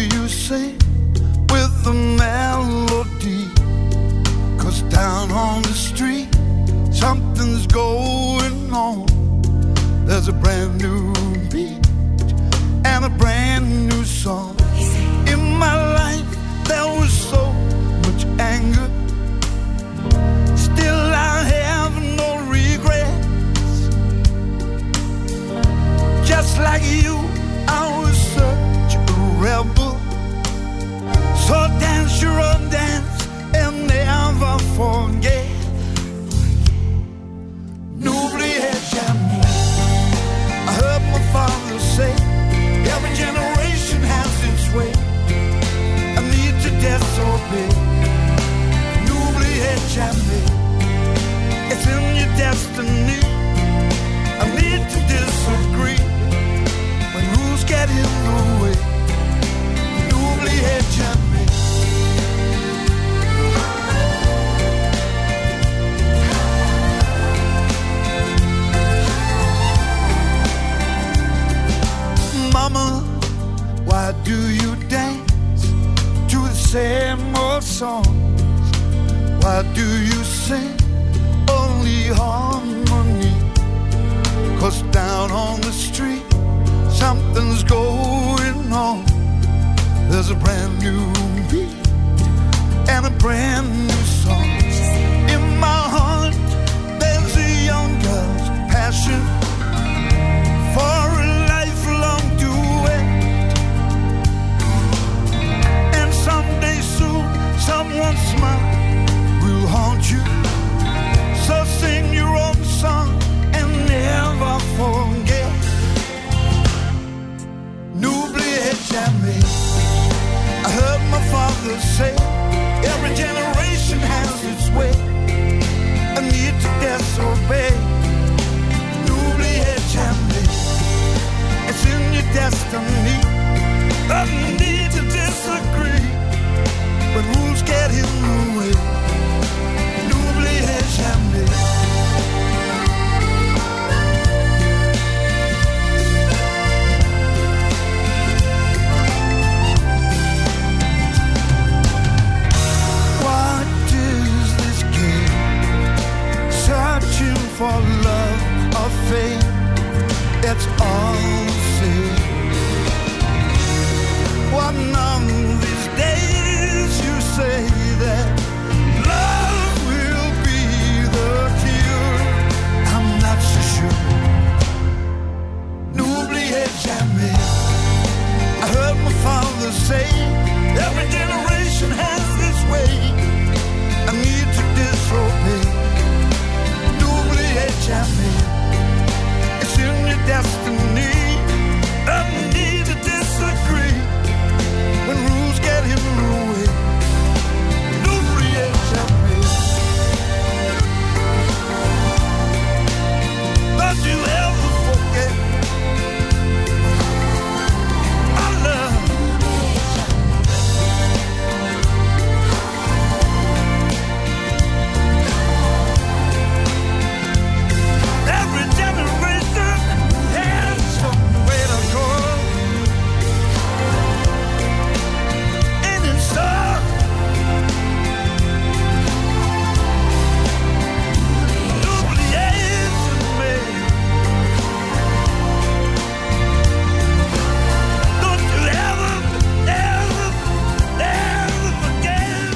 you sing with the melody? 'Cause down on the street, something's going on. There's a brand new beat and a brand new song. In my life there was so much anger, still I have no regrets. Just like you, I was such a rebel. So dance your own dance and never forget. N'oubliez jamais. I heard my father say, every generation has its way. I need to disobey. N'oubliez jamais. It's in your destiny. I need to disagree when rules get in the way. N'oubliez jamais. Mama, why do you dance to the same old songs? Why do you sing only harmony? 'Cause down on the street, something's going on. There's a brand new beat and a brand new song. In my heart, there's a young girl's passion for a lifelong duet. And someday soon, someone's smile will haunt you. So sing your own song and never forget. N'oubliez jamais. I heard my father say, every generation has its way. I need to disobey. N'oubliez jamais. It's in your destiny. I need to disagree when rules get in the way. N'oubliez jamais. What is this game? Searching for love or fame. It's all the same. One of these days you say that love will be the cure. I'm not so sure. N'oubliez jamais. I heard my father say, every generation has its way. I need to disobey. N'oubliez jamais. It's in your destiny. I need to disagree when rules get in the way. N'oubliez jamais. Don't you ever forget our love. Every generation has somewhere to go. And it's so. N'oubliez jamais. Don't you ever, ever, ever forget.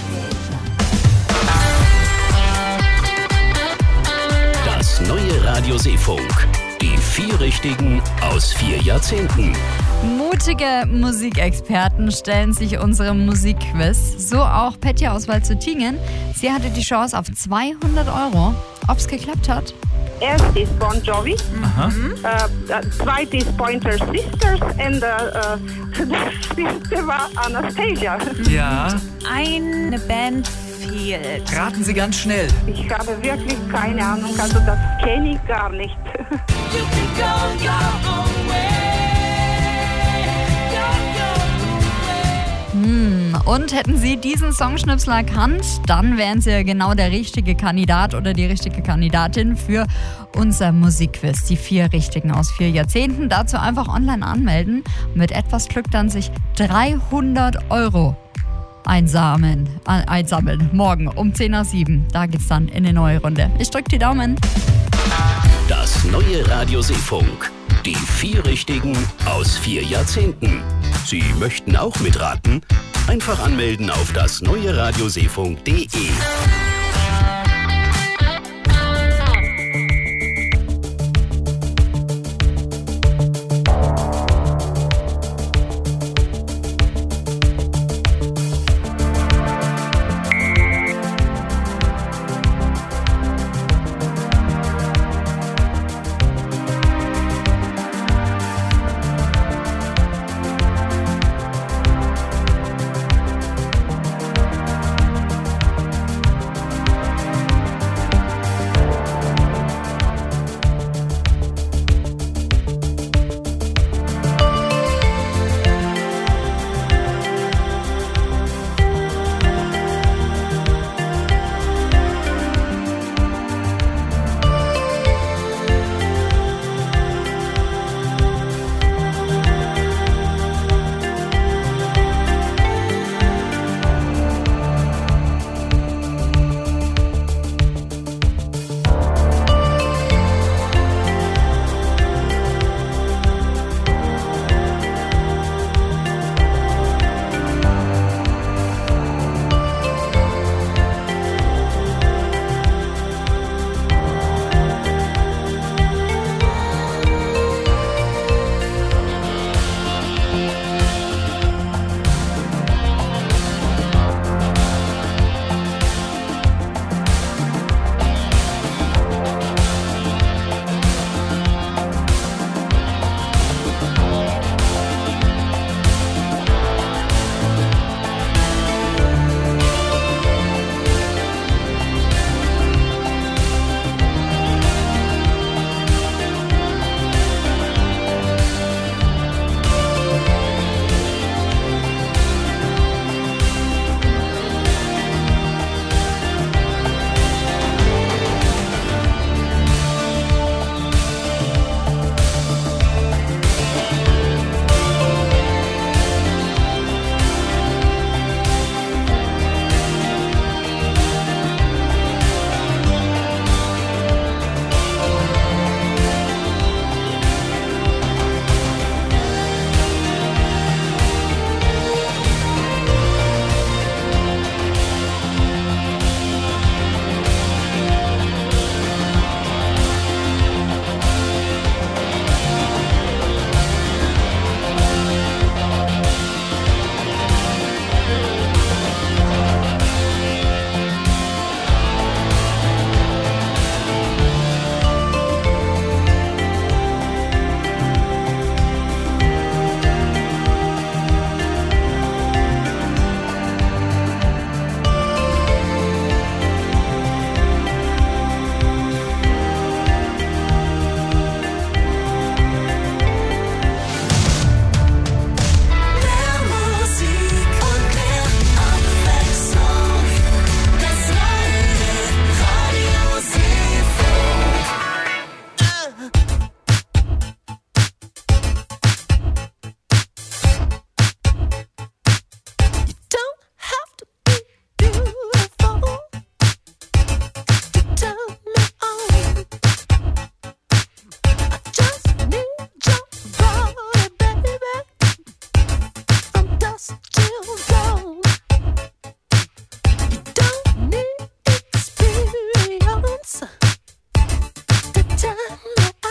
Das neue Radio Seefunk. Die 4 Richtigen aus 4 Jahrzehnten. Mutige Musikexperten stellen sich unserem Musikquiz. So auch Petja aus Walzutingen. Sie hatte die Chance auf 200 €. Ob's geklappt hat? Erst ist Bon Jovi, zweit ist Pointer Sisters und das letzte war Anastasia. Ja, Eine Band fehlt. raten Sie ganz schnell. Ich habe wirklich keine Ahnung, also das kenne ich gar nicht. Und hätten Sie diesen Songschnipsel erkannt, dann wären Sie genau der richtige Kandidat oder die richtige Kandidatin für unser Musikquiz. Die 4 Richtigen aus 4 Jahrzehnten. Dazu einfach online anmelden. Mit etwas Glück dann sich 300 € einsammeln. Morgen um 10:07. Da geht's dann in eine neue Runde. Ich drück die Daumen. Das neue Radio Seefunk. Die 4 Richtigen aus 4 Jahrzehnten. Sie möchten auch mitraten? Einfach anmelden auf das neue radioseefunk.de.